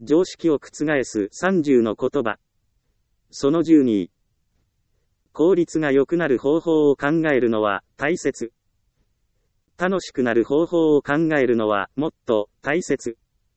常識を覆す30の言葉。その12。効率が良くなる方法を考えるのは大切。楽しくなる方法を考えるのはもっと大切。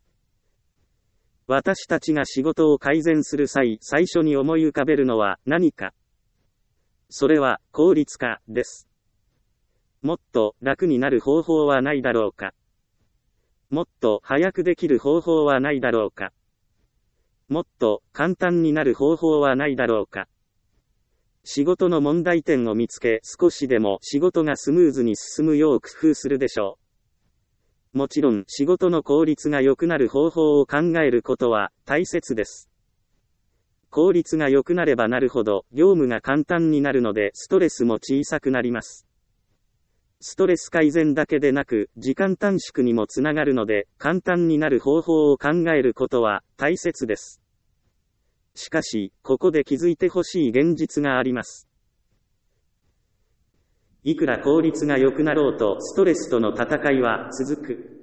私たちが仕事を改善する際、最初に思い浮かべるのは何か。それは効率化です。もっと楽になる方法はないだろうか。もっと早くできる方法はないだろうか。もっと簡単になる方法はないだろうか。仕事の問題点を見つけ、少しでも仕事がスムーズに進むよう工夫するでしょう。もちろん仕事の効率が良くなる方法を考えることは大切です。効率が良くなればなるほど業務が簡単になるのでストレスも小さくなります。ストレス改善だけでなく時間短縮にもつながるので簡単になる方法を考えることは大切です。しかし、ここで気づいてほしい現実があります。いくら効率が良くなろうとストレスとの戦いは続く。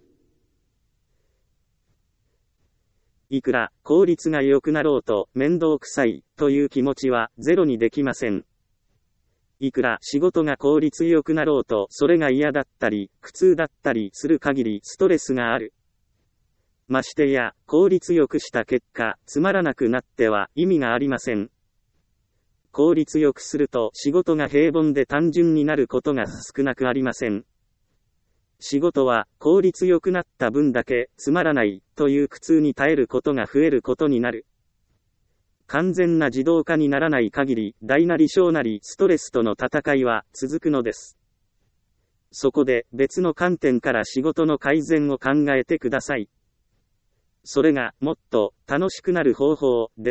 いくら効率が良くなろうと面倒くさいという気持ちはゼロにできません。いくら仕事が効率良くなろうとそれが嫌だったり苦痛だったりする限りストレスがある。ましてや効率よくした結果つまらなくなっては意味がありません。効率よくすると仕事が平凡で単純になることが少なくありません。仕事は効率よくなった分だけつまらないという苦痛に耐えることが増えることになる。完全な自動化にならない限り大なり小なりストレスとの戦いは続くのです。そこで別の観点から仕事の改善を考えてください。それがもっと楽しくなる方法です。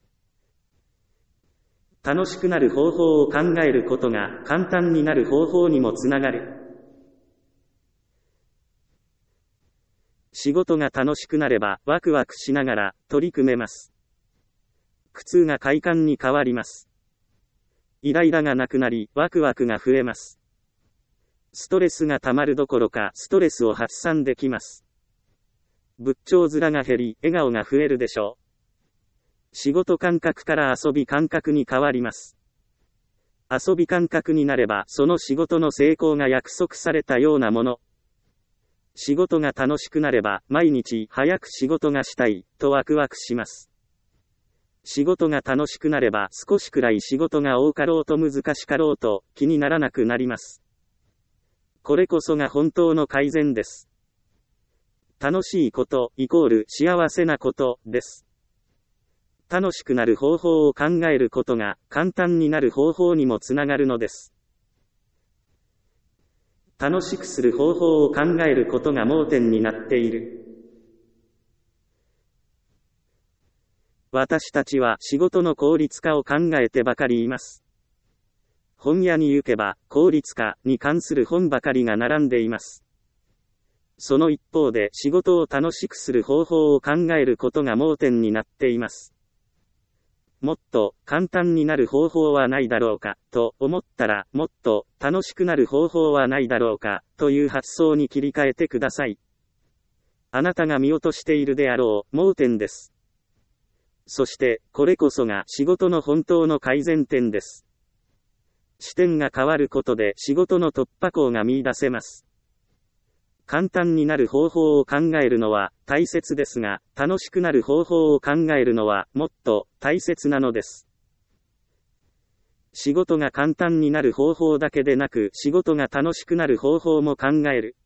楽しくなる方法を考えることが簡単になる方法にもつながる。仕事が楽しくなればワクワクしながら取り組めます。苦痛が快感に変わります。イライラがなくなりワクワクが増えます。ストレスがたまるどころかストレスを発散できます。仏頂面が減り笑顔が増えるでしょう。仕事感覚から遊び感覚に変わります。遊び感覚になればその仕事の成功が約束されたようなもの。仕事が楽しくなれば毎日早く仕事がしたいとワクワクします。仕事が楽しくなれば少しくらい仕事が多かろうと難しかろうと気にならなくなります。これこそが本当の改善です。楽しいことイコール幸せなことです。楽しくなる方法を考えることが簡単になる方法にもつながるのです。楽しくする方法を考えることが盲点になっている。私たちは仕事の効率化を考えてばかりいます。本屋に行けば効率化に関する本ばかりが並んでいます。その一方で仕事を楽しくする方法を考えることが盲点になっています。もっと簡単になる方法はないだろうかと思ったらもっと楽しくなる方法はないだろうかという発想に切り替えてください。あなたが見落としているであろう盲点です。そしてこれこそが仕事の本当の改善点です。視点が変わることで仕事の突破口が見出せます。簡単になる方法を考えるのは大切ですが、楽しくなる方法を考えるのはもっと大切なのです。仕事が簡単になる方法だけでなく、仕事が楽しくなる方法も考える。